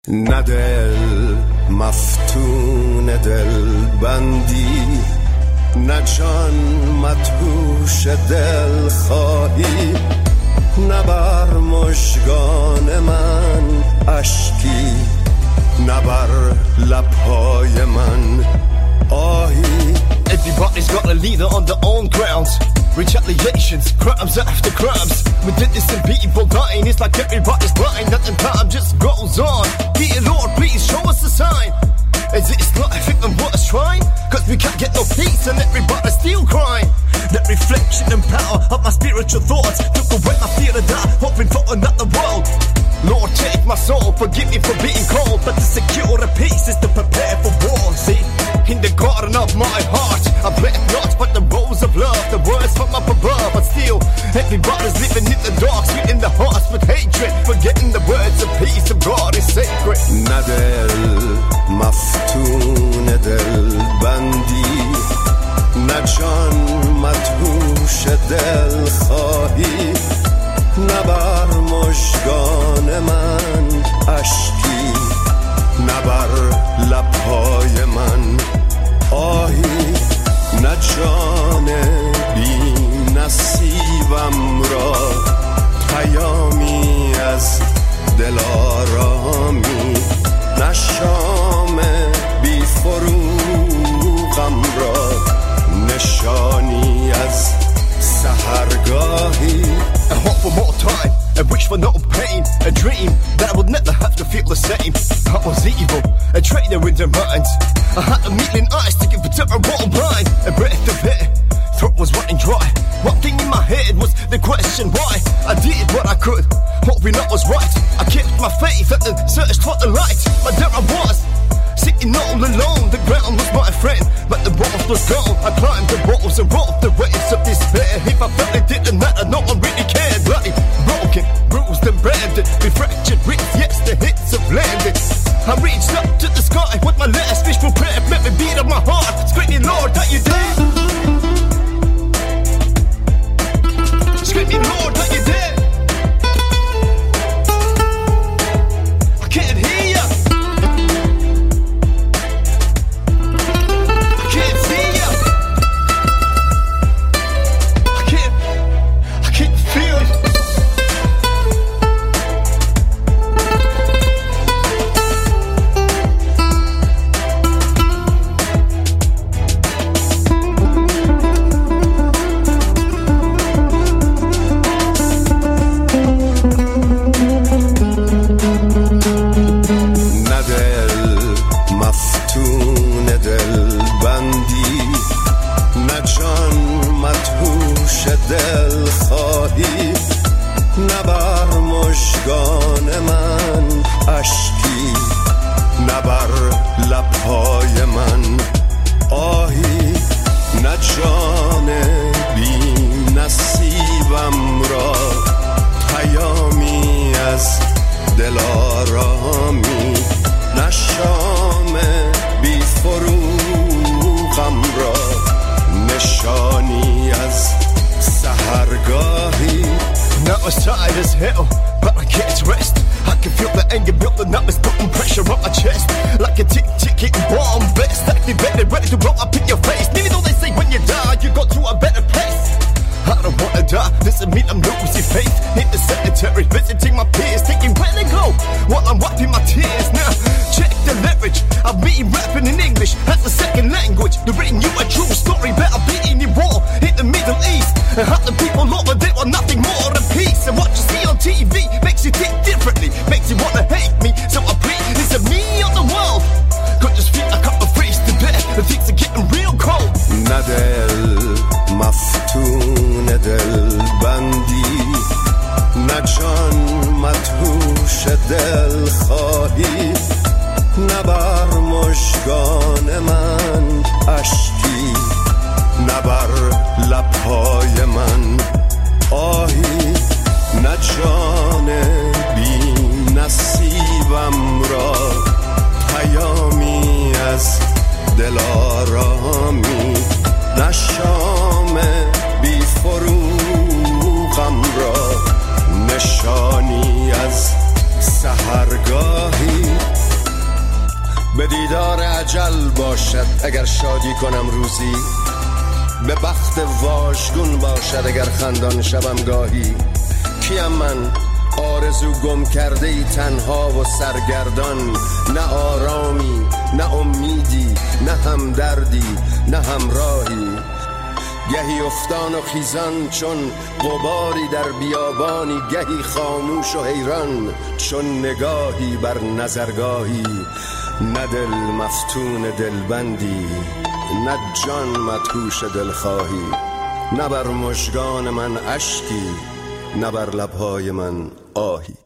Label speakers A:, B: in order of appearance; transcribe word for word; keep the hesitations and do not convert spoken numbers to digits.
A: نه دل مفتون دل بندی، نه جان مدهوش دل خواهی، نه بر مژگان من اشکی، نه بر لبهای من آهی.
B: Everybody's got a leader on their own grounds. Retaliations, crimes after crimes. With innocent people dying, it's like everybody's blind. That the time just goes on. Dear Lord, please show us a sign. Is it life even worth trying? Cause we can't get no peace and everybody's still crying. That reflection and power of my spiritual thoughts took away my fear to die, hoping for another world. Lord, take my soul, forgive me for being cold, but to secure the peace is to prepare for war. See, in the garden of my heart, I plant not but the rose of love, the words from up above. But still, everybody's living in the dark, sweet in the hearts with hatred, forgetting the words of peace of God is sacred.
A: نه دل مفتون دل بندی، نه جان مدهوش دل خواهی، نه بر مژگان من اشکی، نه بر لبهای من آهی. نه جان بی نصیبم را پیامی از دل آرامی، نه شام بی فروغم را نشانی از سحرگاهی.
B: I hope for more time, I wish for no pain, a dream that I would never have to feel the same. I was evil, a traitor in their minds. I had a million eyes to give it to a wrong blind. A breath of air, throat was running dry. One thing in my head was the question why. I did what I could, hoping I was right. I kept my faith and then searched for the light. But there I was, sitting all alone. The ground was my friend, but the walls was gone. I climbed the walls and rode the waves of despair. If I felt it didn't matter, no one really cared. Bloody, broken, bruised and branded, with fractured ribs, yes, the hits have landed. I reached up to the sky with my last wishful prayer. Let me beat of my heart, screaming, Lord, are you there? Screaming, Lord, are you there? I can't hear you. I can't see you. I can't, I can't feel you.
A: دل خواهی، نه بر مژگان من اشکی، نه بر لبهای من آهی. نه جان بی نصیبم را پیامی از دل آرامی، نه شام بی فروغم را نشانی از سحرگاهی.
B: Now it's tired as hell, but I can't rest. I can feel the anger building up, it's putting pressure on my chest. Like a tick, tick, hitting bomb vest, activated, ready to blow up in your face. Even though they say when you die, you go to a better place. I don't wanna die, doesn't mean I'm losing faith. In the cemetery, visiting my peers, thinking where they go, while I'm wiping my tears. Now, check the leverage, I'll be rapping in English as a second language. They're writing you a true story about being in war in the Middle East. And how the people over there are nothing more than peace. And what you see on T V makes you think differently, makes you wanna hate me. So I pray, is it me or the world? Could just feel like I'm freeze to death, and things are getting real cold.
A: نه دل مفتون دل بندی، نه جان مدهوش دل خواهی، نه بر مژگان من اشکی، نه بر لبهای من آهی. نه جان بی نصیبم را پیامی از دل آرامی، نه شام بی فروغم را نشانی از سحرگاهی. به دیدار اجل باشد اگر شادی کنم روزی، به بخت واژگون باشد اگر خندان شوم گاهی. کیم من آرزو گم کرده ای تنها و سرگردان، نه آرامی نه امیدی نه همدردی نه همراهی. گهی افتان و خیزان چون غباری در بیابانی، گهی خاموش و حیران چون نگاهی بر نظرگاهی. نه دل مفتون دلبندی نه جان مدهوش دلخواهی، نه بر مژگان من اشکی نه بر لبهای من آهی.